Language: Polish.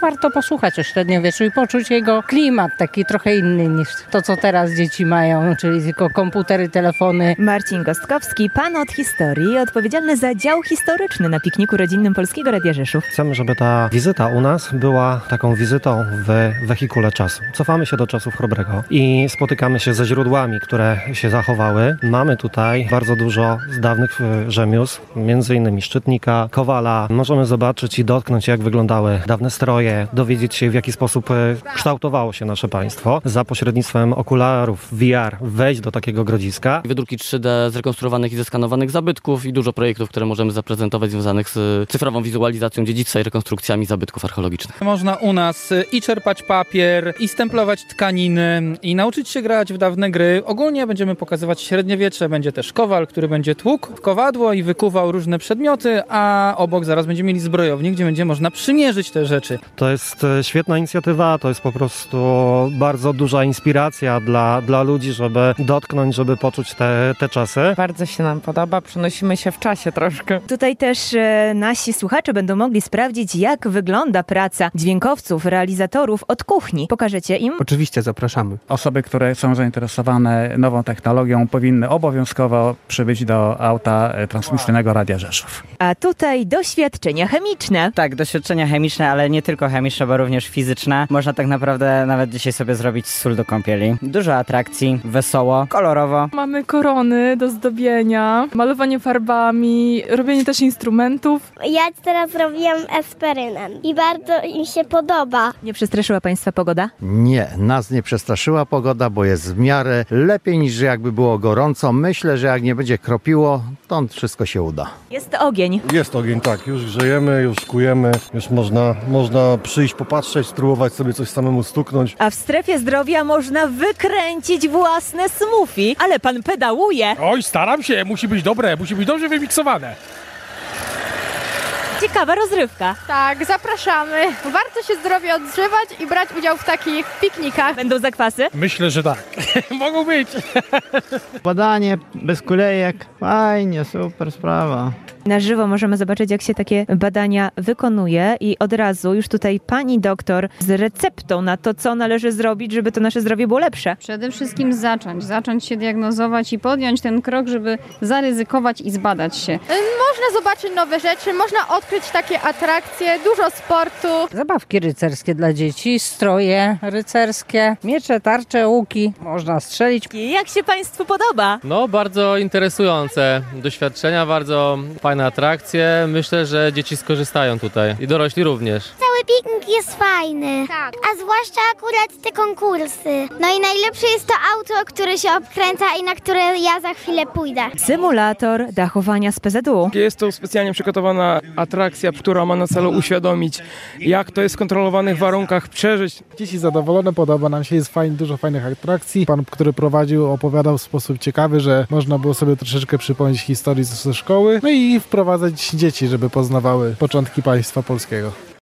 warto posłuchać o średniowieczu i poczuć jego klimat, taki trochę inny niż to, co teraz dzieci mają, czyli tylko komputery, telefony. Marcin Gostkowski, pan od historii, odpowiedzialny za dział historyczny na pikniku rodzinnym Polskiego Radia Rzeszów. Chcemy, żeby ta wizyta u nas była taką wizytą w wehikule czasu. Cofamy się do czasów Chrobrego i spotykamy się ze źródłami, które się zachowały. Mamy tutaj bardzo dużo z dawnych rzemiosł, między innymi szczytnika, kowala. Możemy zobaczyć i dotknąć, jak wyglądały dawne stroje, dowiedzieć się, w jaki sposób kształtowało się nasze państwo. Za pośrednictwem okularów VR wejść do takiego grodziska. Wydruki 3D zrekonstruowanych i zeskanowanych zabytków i dużo projektów, które możemy zaprezentować związanych z cyfrową wizualizacją dziedzictwa i rekonstrukcjami zabytków archeologicznych. Można u nas i czerpać papier, i stemplować tkaniny, i nauczyć się grać w dawne gry. Ogólnie będziemy pokazywać średniowiecze, będzie też kowal, który będzie tłukł w kowadło i wykuwał różne przedmioty, a obok zaraz będziemy mieli zbrojownię, gdzie będzie można przymierzyć te rzeczy. To jest świetna inicjatywa, to jest po prostu bardzo duża inspiracja dla ludzi, żeby dotknąć, żeby poczuć te czasy. Bardzo się nam podoba, przenosimy się w czasie troszkę. Tutaj też nasi słuchacze będą mogli sprawdzić, jak wygląda praca dźwiękowców, realizatorów od kuchni. Pokażecie im? Oczywiście zapraszamy. Osoby, które są zainteresowane nową technologią, powinny obowiązkowo przybyć do auta transmisyjnego Radia Rzeszów. A tutaj doświadczenia chemiczne. Tak, doświadczenia chemiczne, ale nie tylko chemiczne, bo również fizyczne. Można tak naprawdę nawet dzisiaj sobie zrobić sól do kąpieli. Dużo atrakcji, wesoło, kolorowo. Mamy korony do zdobienia, malowanie farbami, robienie też instrumentów. Ja teraz robiłam eksperyment i bardzo im się podoba. Nie przestraszyła Państwa pogoda? Nie, nas nie przestraszyła pogoda, bo jest w miarę lepiej niż jakby było gorąco. Myślę, że jak nie będzie kropiło, to wszystko się uda. Jest ogień. Jest ogień, tak. Już grzejemy, już kujemy, już można przyjść, popatrzeć, spróbować sobie coś samemu stuknąć. A w strefie zdrowia można wykręcić własne smoothie. Ale pan pedałuje. Oj, staram się, musi być dobre, musi być dobrze wymiksowane. Ciekawa rozrywka. Tak, zapraszamy. Warto się zdrowie odżywać i brać udział w takich piknikach. Będą zakwasy? Myślę, że tak. Mogą być. Badanie bez kulejek. Fajnie, super sprawa. Na żywo możemy zobaczyć, jak się takie badania wykonuje i od razu już tutaj pani doktor z receptą na to, co należy zrobić, żeby to nasze zdrowie było lepsze. Przede wszystkim zacząć się diagnozować i podjąć ten krok, żeby zaryzykować i zbadać się. Można zobaczyć nowe rzeczy, można odkryć takie atrakcje, dużo sportu. Zabawki rycerskie dla dzieci, stroje rycerskie, miecze, tarcze, łuki. Można strzelić. Jak się Państwu podoba? No, bardzo interesujące doświadczenia, bardzo fajne atrakcje. Myślę, że dzieci skorzystają tutaj i dorośli również. Cały piknik jest fajny, tak. A zwłaszcza akurat te konkursy. No i najlepsze jest to auto, które się obkręca i na które ja za chwilę pójdę. Symulator dachowania z PZU. Jest to specjalnie przygotowana atrakcja, która ma na celu uświadomić, jak to jest w kontrolowanych warunkach przeżyć. Dzieci zadowolone, podoba nam się, jest fajnie, dużo fajnych atrakcji. Pan, który prowadził, opowiadał w sposób ciekawy, że można było sobie troszeczkę przypomnieć historii ze szkoły, no i wprowadzać dzieci, żeby poznawały początki państwa polskiego.